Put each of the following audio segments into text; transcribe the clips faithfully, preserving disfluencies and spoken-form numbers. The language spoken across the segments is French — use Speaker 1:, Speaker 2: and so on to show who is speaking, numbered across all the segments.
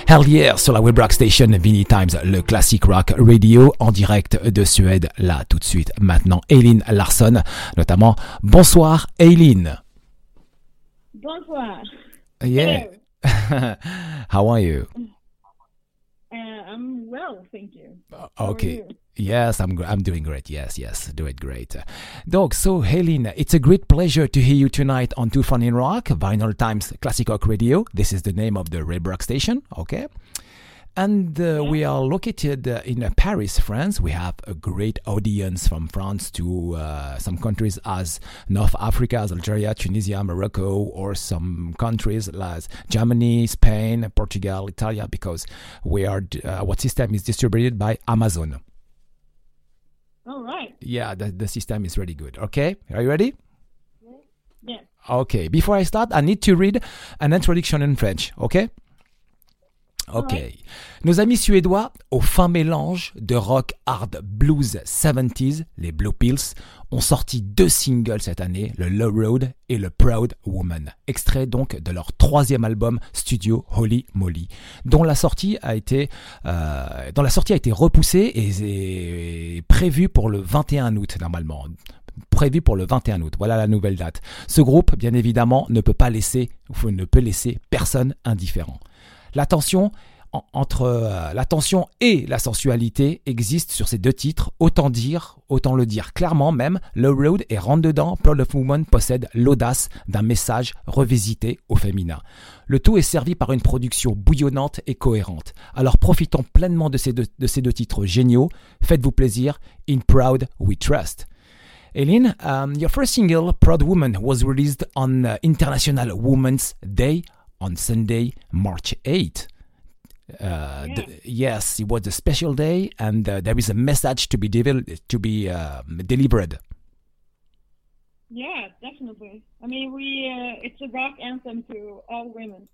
Speaker 1: Hell yeah, sur la web rock station Vinny Times, le classic rock radio en direct de Suède. Là, tout de suite, maintenant, Eileen Larsson, notamment. Bonsoir, Eileen.
Speaker 2: Bonsoir.
Speaker 1: Yeah. How are you?
Speaker 2: Uh, I'm well, thank you.
Speaker 1: Uh,
Speaker 2: How
Speaker 1: okay.
Speaker 2: are you?
Speaker 1: Yes, I'm I'm doing great. Yes, yes, doing great. Donc, so Eileen, it's a great pleasure to hear you tonight on Too Fun in Rock, Vinyl Times Classic Rock Radio. This is the name of the Red Rock station, okay? And uh, yeah. we are located uh, in uh, Paris, France. We have a great audience from France to uh, some countries as North Africa, as Algeria, Tunisia, Morocco, or some countries like Germany, Spain, Portugal, Italy, because we are uh, our system is distributed by Amazon.
Speaker 2: All right.
Speaker 1: Yeah, the, the system is really good. Okay, are you ready?
Speaker 2: Yeah.
Speaker 1: Okay, before I start, I need to read an introduction in French, okay? Ok.
Speaker 2: Right.
Speaker 1: Nos amis suédois, au fin mélange de rock hard blues soixante-dix, les Blue Pills, ont sorti deux singles cette année, le Low Road et le Proud Woman, extrait donc de leur troisième album studio Holy Moly, dont la sortie a été, euh, dont la sortie a été repoussée et est prévue pour le vingt et un août normalement. Prévu pour le vingt et un août. Voilà la nouvelle date. Ce groupe, bien évidemment, ne peut pas laisser, ou ne peut laisser personne indifférent. La tension en, entre euh, la tension et la sensualité existe sur ces deux titres. Autant dire, autant le dire clairement même, Low Road et Rentre dedans, Proud of Woman possède l'audace d'un message revisité au féminin. Le tout est servi par une production bouillonnante et cohérente. Alors profitons pleinement de ces deux, de ces deux titres géniaux. Faites-vous plaisir. In Proud We Trust. Eileen, um, your first single, Proud Woman, was released on uh, International Women's Day on Sunday, March eighth. Uh,
Speaker 2: yeah.
Speaker 1: the, yes, it was a special day, and uh, there is a message to be devel- to be uh, delivered.
Speaker 2: Yeah, definitely. I mean, we uh, it's a rock anthem to all women.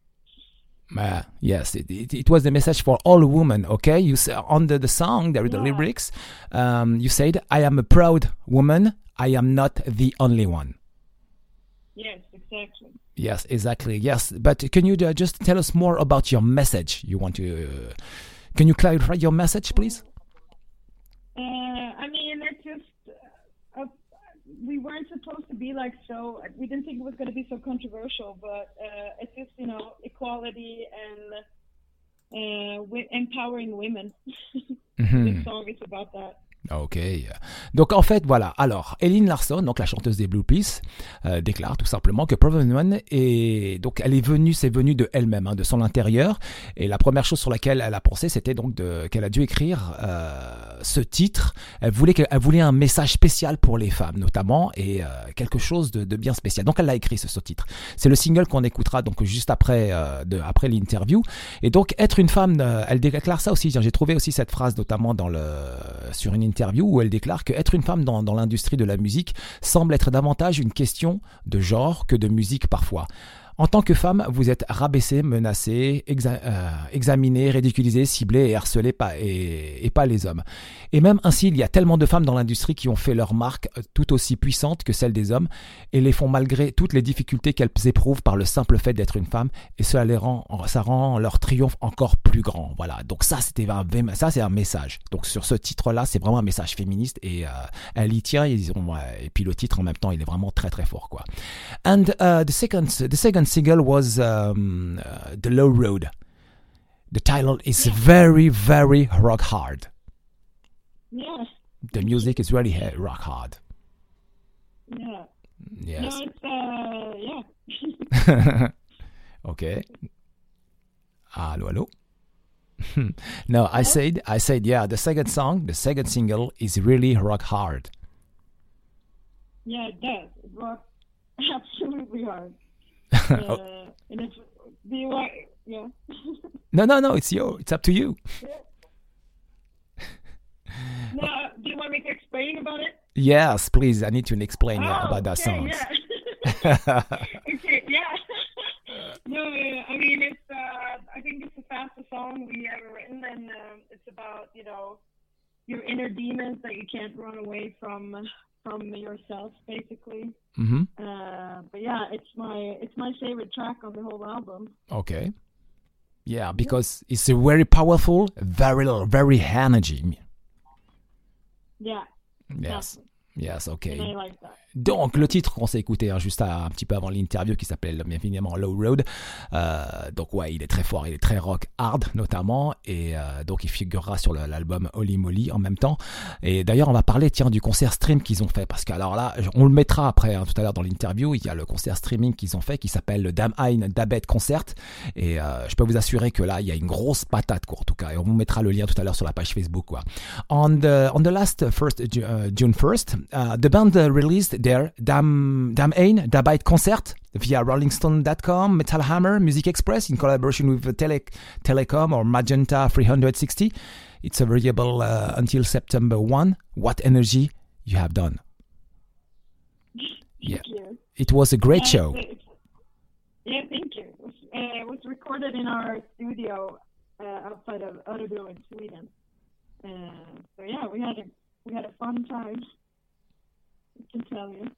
Speaker 1: Uh, yes, it, it, it was the message for all women. Okay, you say, under the song there are the
Speaker 2: Yeah.
Speaker 1: lyrics. Um, you said, "I am a proud woman. I am not the only one."
Speaker 2: Yes, exactly.
Speaker 1: Yes, exactly. Yes, but can you uh, just tell us more about your message? You want to? Uh, can you clarify your message, please?
Speaker 2: Uh, I mean, it's just uh, uh, we weren't supposed to be like so. We didn't think it was going to be so controversial, but uh, it's just you know equality and uh, wi- empowering women.
Speaker 1: Mhm.
Speaker 2: This song is about that.
Speaker 1: Ok. Donc en fait, voilà. Alors, Eileen Larsson, donc la chanteuse des Blue Peas, euh, déclare tout simplement que Proud Woman est donc elle est venue, c'est venu de elle-même, hein, de son intérieur. Et la première chose sur laquelle elle a pensé, c'était donc de, qu'elle a dû écrire euh, ce titre. Elle voulait, elle voulait un message spécial pour les femmes, notamment, et euh, quelque chose de, de bien spécial. Donc elle l'a écrit ce, ce titre. C'est le single qu'on écoutera donc juste après, euh, de, après l'interview. Et donc être une femme, euh, elle déclare ça aussi. J'ai trouvé aussi cette phrase notamment dans le sur une interview où elle déclare que être une femme dans, dans l'industrie de la musique semble être davantage une question de genre que de musique parfois. En tant que femme, vous êtes rabaissée, menacée, exa- euh, examinée, ridiculisée, ciblée et harcelée pas, et, et pas les hommes. Et même ainsi, il y a tellement de femmes dans l'industrie qui ont fait leur marque tout aussi puissante que celle des hommes et les font malgré toutes les difficultés qu'elles éprouvent par le simple fait d'être une femme, et cela les rend, ça rend leur triomphe encore plus grand. Voilà. Donc ça, c'était un, ça, c'est un message. Donc sur ce titre-là, c'est vraiment un message féministe et euh, elle y tient. Ils ont, ouais, et puis le titre en même temps, il est vraiment très très fort, quoi. And uh, the second, the second single was um, uh, The Low Road. The title is very, very rock hard.
Speaker 2: Yeah.
Speaker 1: The music is really he- rock hard.
Speaker 2: Yeah.
Speaker 1: Yes.
Speaker 2: No, it's uh, yeah.
Speaker 1: Okay. Hello, hello. No, I said, I said, yeah. The second song, the second single is really rock hard.
Speaker 2: Yeah, it does. It rocks absolutely hard. Uh, and it's, do you want, yeah.
Speaker 1: No, no, no. It's you. It's up to you.
Speaker 2: No, do you want me to explain about it?
Speaker 1: Yes, please. I need to explain uh,
Speaker 2: Oh,
Speaker 1: about that
Speaker 2: okay,
Speaker 1: song.
Speaker 2: Yeah. Okay, yeah. No, uh, I mean, it's, uh, I think it's the fastest song we ever written, and um, it's about, you know, your inner demons that you can't run away from, from yourself, basically.
Speaker 1: Mm-hmm.
Speaker 2: Uh, but yeah, it's my, it's my favorite track on the whole album.
Speaker 1: Okay. Yeah, because it's a very powerful, very, very energy.
Speaker 2: Yeah.
Speaker 1: Yes. Yes, okay.
Speaker 2: And I like that.
Speaker 1: Donc, le titre qu'on s'est écouté hein, juste à, un petit peu avant l'interview qui s'appelle bien évidemment Low Road. Euh, donc, ouais, il est très fort, il est très rock hard notamment. Et euh, donc, il figurera sur le, l'album Holy Moly en même temps. Et d'ailleurs, on va parler tiens, du concert stream qu'ils ont fait. Parce que, alors là, on le mettra après hein, tout à l'heure dans l'interview. Il y a le concert streaming qu'ils ont fait qui s'appelle le Damn Ein Dabet Concert. Et euh, je peux vous assurer que là, il y a une grosse patate, quoi, en tout cas. Et on vous mettra le lien tout à l'heure sur la page Facebook, quoi. On the, on the last first, uh, June first, uh, the band uh, released their Damn, Damn Ein Dabeit Concert via rolling stone dot com, Metal Hammer, Music Express in collaboration with Tele- Telecom or Magenta three sixty. It's available uh, until September first. What energy you have done. Yeah.
Speaker 2: Thank you.
Speaker 1: It was a great
Speaker 2: yeah,
Speaker 1: show.
Speaker 2: It's, yeah, thank you. It was, uh, it was recorded in our studio uh, outside of Örebro in Sweden. Uh, so yeah, we had a we had a fun time. I can tell you.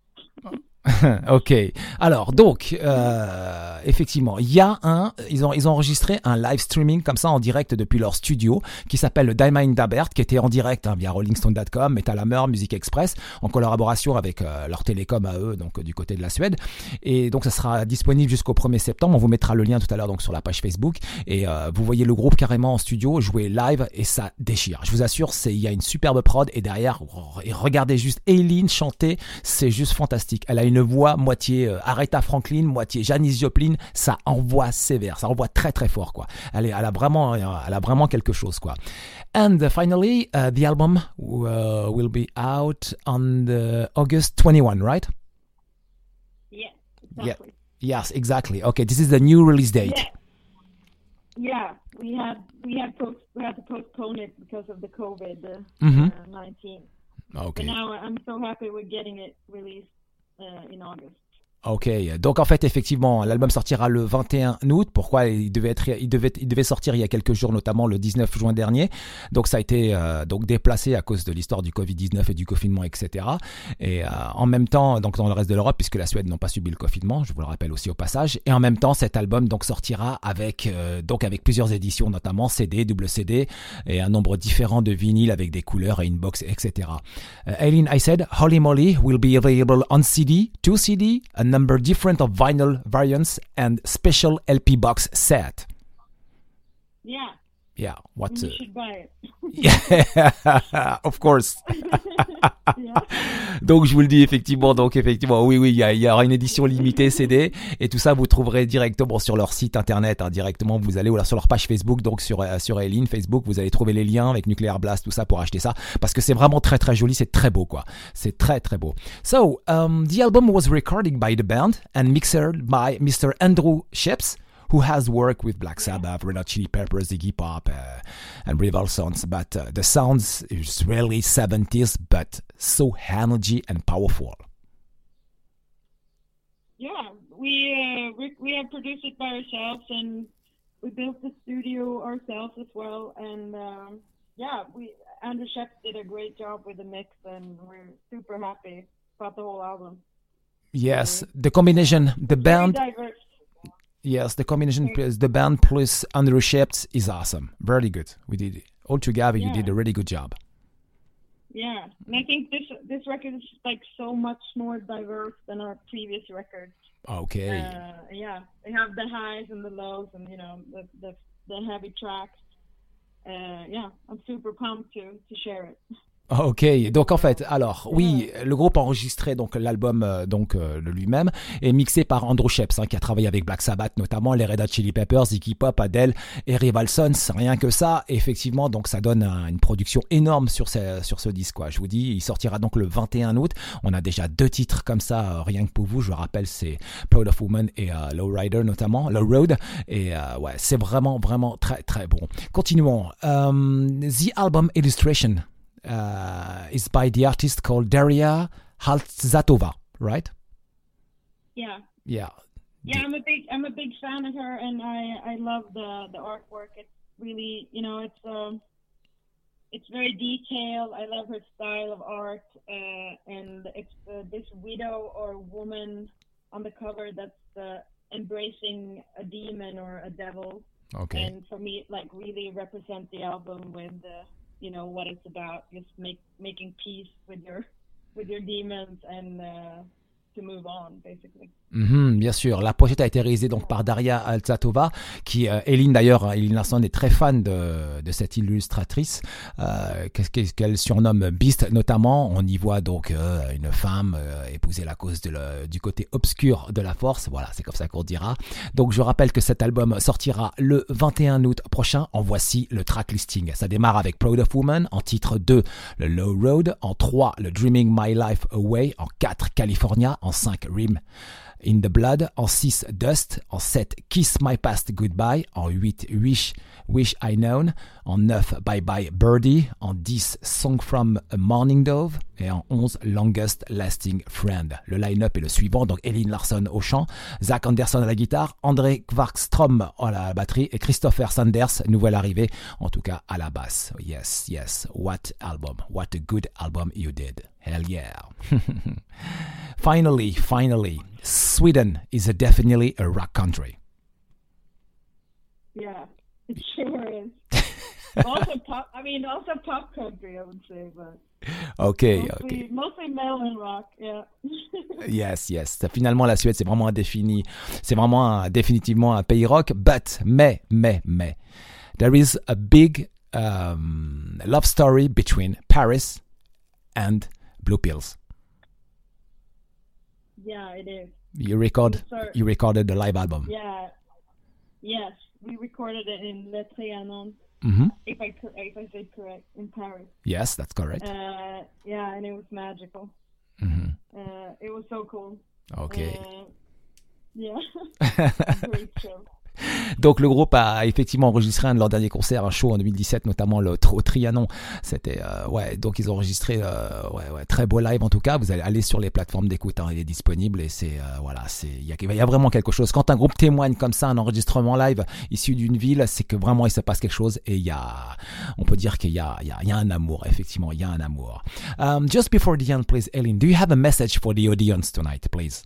Speaker 1: Ok. Alors donc euh, effectivement, il y a un, ils ont ils ont enregistré un live streaming comme ça en direct depuis leur studio qui s'appelle le Damn Ein Dabert, qui était en direct hein, via rolling stone dot com, Metal Hammer, Music Express, en collaboration avec euh, leur télécom à eux, donc du côté de la Suède. Et donc ça sera disponible jusqu'au premier septembre. On vous mettra le lien tout à l'heure donc sur la page Facebook. Et euh, vous voyez le groupe carrément en studio jouer live et ça déchire. Je vous assure, c'est il y a une superbe prod et derrière, et regardez juste Eileen chanter, c'est juste fantastique. Elle a une voix moitié euh, Aretha Franklin, moitié Janis Joplin, ça envoie sévère, ça envoie très très fort quoi. Elle, est, elle a vraiment, elle a vraiment quelque chose quoi. And uh, finally, uh, the album uh, will be out on the August twenty-first, right?
Speaker 2: Yeah, exactly.
Speaker 1: Yeah. Yes, exactly. Okay, this is the new release date.
Speaker 2: Yeah. Yeah, we had we had post, we had to postpone it because of the COVID nineteen.
Speaker 1: Mm-hmm. Uh, okay.
Speaker 2: But now I'm so happy we're getting it released uh, in August.
Speaker 1: Ok, donc en fait effectivement l'album sortira le vingt et un août. Pourquoi il devait être, il devait, il devait sortir il y a quelques jours, notamment le dix-neuf juin dernier. Donc ça a été euh, donc déplacé à cause de l'histoire du covid dix-neuf et du confinement, et cetera. Et euh, en même temps, donc dans le reste de l'Europe, puisque la Suède n'a pas subi le confinement, je vous le rappelle aussi au passage. Et en même temps, cet album donc sortira avec euh, donc avec plusieurs éditions, notamment C D, double C D et un nombre différent de vinyles avec des couleurs et une box, et cetera. Uh, Eileen, I said, Holy Moly will be available on C D, two C D, a number different of vinyl variants and special L P box set.
Speaker 2: Yeah.
Speaker 1: Yeah. What?
Speaker 2: You
Speaker 1: Uh,
Speaker 2: should buy it.
Speaker 1: yeah, of course.
Speaker 2: Yeah.
Speaker 1: Donc je vous le dis effectivement, donc effectivement, oui, oui, il y, a, il y aura une édition limitée C D et tout ça vous trouverez directement sur leur site internet, hein, directement vous allez ou alors sur leur page Facebook, donc sur euh, sur Eileen Facebook, vous allez trouver les liens avec Nuclear Blast, tout ça pour acheter ça, parce que c'est vraiment très très joli, c'est très beau quoi, c'est très très beau. So um, the album was recorded by the band and mixed by Mister Andrew Sheps, who has worked with Black Sabbath, Red Hot Chili Peppers, Iggy Pop, uh, and Rival Sons. But uh, the sounds is really seventies, but so energy and powerful.
Speaker 2: Yeah, we uh, we we have produced it by ourselves, and we built the studio ourselves as well. And um, yeah, we Andrew Sheps did a great job with the mix, and we're super happy about the whole album.
Speaker 1: Yes, the combination, the
Speaker 2: Very
Speaker 1: band.
Speaker 2: diverse.
Speaker 1: Yes, the combination plus the band plus Andrew Sheps is awesome. Very good. We did it. All together, you
Speaker 2: Yeah.
Speaker 1: did a really good job.
Speaker 2: Yeah, and I think this this record is like so much more diverse than our previous records.
Speaker 1: Okay.
Speaker 2: Uh, yeah, they have the highs and the lows, and you know the the, the heavy tracks. Uh, yeah, I'm super pumped to to share it.
Speaker 1: Ok, donc en fait, alors oui, le groupe a enregistré donc l'album euh, donc euh, de lui-même et mixé par Andrew Sheps, hein, qui a travaillé avec Black Sabbath notamment, les Red Hot Chili Peppers, Iggy Pop, Adele et Rival Sons, rien que ça. Et effectivement, donc ça donne un, une production énorme sur ce sur ce disque quoi. Je vous dis, il sortira donc le vingt et un août. On a déjà deux titres comme ça, euh, rien que pour vous. Je vous rappelle, c'est Proud of Woman et euh, Low Rider notamment, Low Road. Et euh, ouais, c'est vraiment vraiment très très bon. Continuons. Um, the album illustration. Uh, is by the artist called Daria Haltzatova, right?
Speaker 2: Yeah.
Speaker 1: Yeah.
Speaker 2: Yeah, I'm a big I'm a big fan of her, and I I love the the artwork. It's really, you know, it's um it's very detailed. I love her style of art, uh, and it's uh, this widow or woman on the cover that's uh, embracing a demon or a devil.
Speaker 1: Okay.
Speaker 2: And for me, like really represent the album with, uh, you know, what it's about, just make making peace with your with your demons and uh, to move on, basically.
Speaker 1: Mm-hmm, bien sûr. La pochette a été réalisée donc par Daria Altsatova, qui, euh, Eileen d'ailleurs, Eileen Larson est très fan de, de cette illustratrice, euh, qu'elle surnomme Beast notamment. On y voit donc euh, une femme euh, épouser la cause de le, du côté obscur de la force. Voilà, c'est comme ça qu'on dira. Donc je rappelle que cet album sortira le vingt et un août prochain. En voici le track listing. Ça démarre avec Proud of Woman, en titre deux, le Low Road, en trois, le Dreaming My Life Away, en quatre, California, en cinq, Rim in the Blood, en six, Dust, en sept, Kiss My Past Goodbye, en huit, Wish, Wish I Known, en neuf, Bye Bye Birdie, en dix, Song from a Morning Dove, et en onze, Longest Lasting Friend. Le line-up est le suivant, donc Eileen Larson au chant, Zach Anderson à la guitare, André Kvarkstrom à la batterie et Christopher Sanders, nouvelle arrivée, en tout cas à la basse. Yes, yes, what album, what a good album you did. Hell yeah. Finally, finally, Sweden is a definitely a rock country.
Speaker 2: Yeah, it sure is. Also pop, I mean, also pop country, I would say, but
Speaker 1: Okay,
Speaker 2: mostly,
Speaker 1: okay.
Speaker 2: mostly metal and rock, yeah.
Speaker 1: Yes, yes. Finalement, la Suède, c'est vraiment indéfini. C'est vraiment un, définitivement un pays rock. But, mais, mais, mais, there is a big um, love story between Paris and Blue Pills.
Speaker 2: Yeah, it is.
Speaker 1: You record,
Speaker 2: Sorry.
Speaker 1: you recorded the live album.
Speaker 2: Yeah, yes, we recorded it in Le Trianon,
Speaker 1: Mm-hmm.
Speaker 2: if I cor- if I say correct, in Paris.
Speaker 1: Yes, that's correct.
Speaker 2: Uh, yeah, and it was magical.
Speaker 1: Mm-hmm.
Speaker 2: Uh, it was so cool.
Speaker 1: Okay.
Speaker 2: Uh, yeah, great show.
Speaker 1: Donc le groupe a effectivement enregistré un de leurs derniers concerts, un show en deux mille dix-sept, notamment le, au Trianon. C'était euh, ouais, donc ils ont enregistré euh, ouais, ouais, très beau live en tout cas. Vous allez aller sur les plateformes d'écoute, hein, il est disponible et c'est euh, voilà, c'est il y a, il y a vraiment quelque chose. Quand un groupe témoigne comme ça, un enregistrement live issu d'une ville, c'est que vraiment il se passe quelque chose et il y a, on peut dire qu'il y a, il y a, il y a un amour. Effectivement, il y a un amour. Um, just before the end, please, Eileen, do you have a message for the audience tonight, please?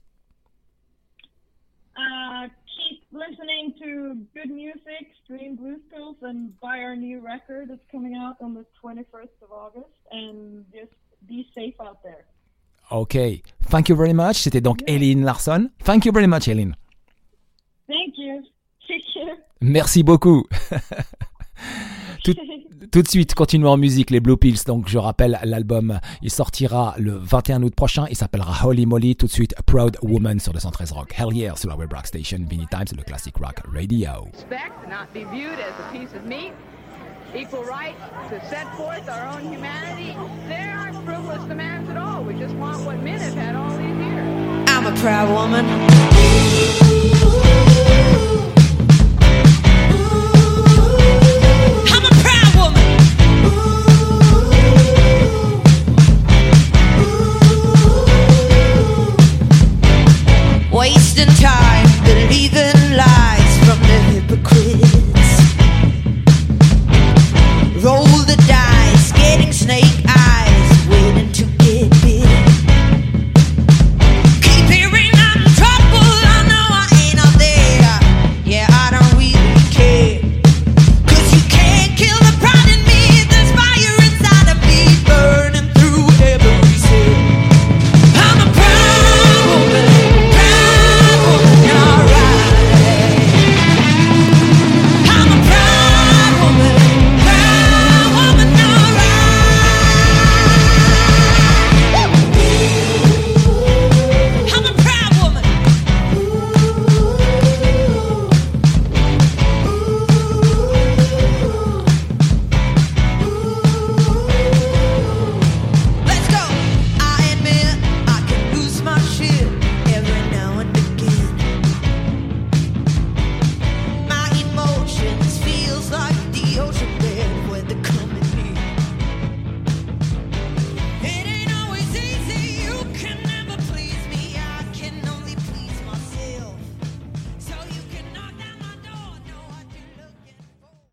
Speaker 2: Uh, keep listening to good music, stream Blues Pills, and buy our new record that's coming out on the twenty-first of August. And just be safe out there.
Speaker 1: Okay, thank you very much. C'était donc
Speaker 2: Yeah.
Speaker 1: Eileen Larson. Thank you very much, Eileen.
Speaker 2: Thank you. Take care.
Speaker 1: Merci beaucoup. tout, tout de suite, continuons en musique, les Blue Pills. Donc, je rappelle, l'album, il sortira le vingt et un août prochain. Il s'appellera Holy Moly. Tout de suite, Proud Woman sur le cent treize Rock. Hell yeah, sur la web rock station. Vinny Times, le classic rock radio.
Speaker 3: Respect, not be viewed as a piece of meat. Equal right to set forth our own humanity. There aren't frivolous demands at all. We just want what men have had all these years.
Speaker 4: I'm a proud woman. I'm a proud woman. Wasting time, believing lies from the hypocrite.